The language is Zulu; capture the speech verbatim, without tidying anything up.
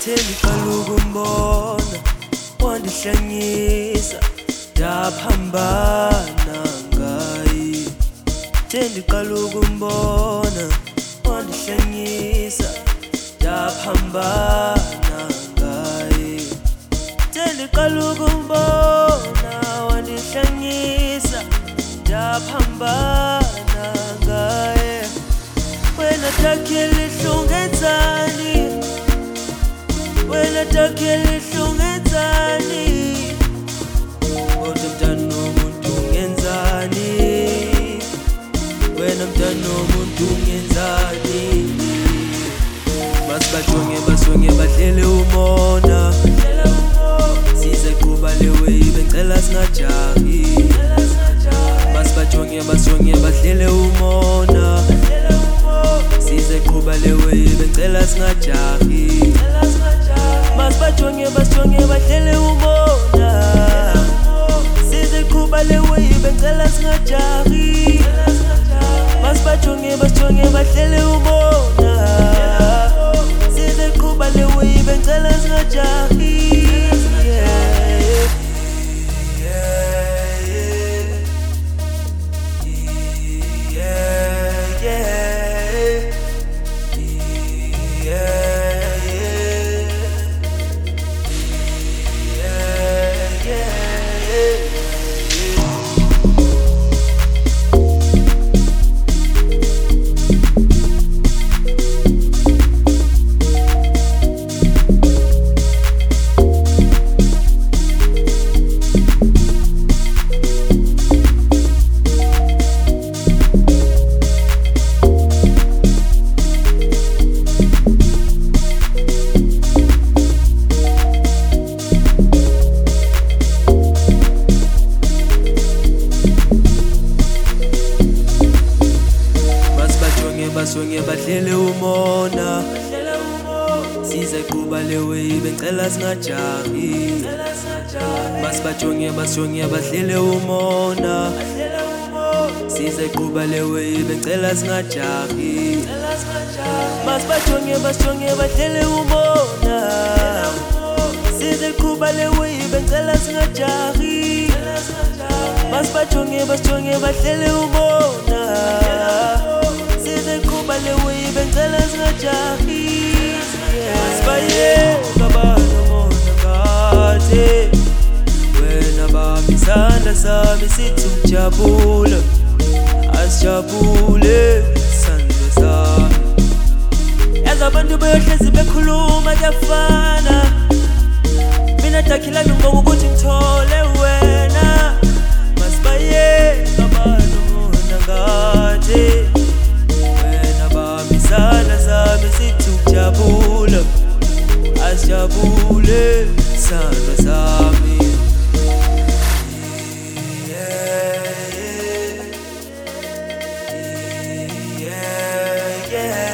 Theni kalukumbona wandihlengisa ndaphambana ngaye. Theni kalukumbona wandihlengisa ndaphambana ngaye. Theni kalukumbona wandihlengisa ndaphambana ngaye. Wena takhile hlungenzani, wena takhile hlungenzani, kodwa mntana womuntu ungenzani, wena mntana womuntu ungenzani. Basibajonge basonge badlele umona, sizeqhuba le way bengicela singajahi. Basibajonge basonge badlele umona, sizeqhuba le way bengicela singajahi. Basibajonge basonge badlele umona, sizeqhuba le way bengicela singajahi. Basibajonge basonge badlele umona, sizeqhuba le way bengicela singajahi. Basonge badlele umona, sizeqhuba le way bengicela singajahi. Basibajonge basonge badlele umona, sizeqhuba le way bengicela singajahi. Basibajonge basonge badlele umona, sizeqhuba le way bengicela singajahi. Basibajonge basonge badlele umona, sizeqhuba le way bengicela singajahi. Asibayeka abanomona ngathi wena bami isandla sami sithi ujabule, asijabule isandla sami. Yazi abantu beyohlezi bekhuluma kuyafana, mina dakhila ngibonga ukuthi ngithole wena. Masibayeka abanomona ngathi wena bami isandla sami sithi ujabule, asijabule isandla sami. Yeah, yeah, yeah.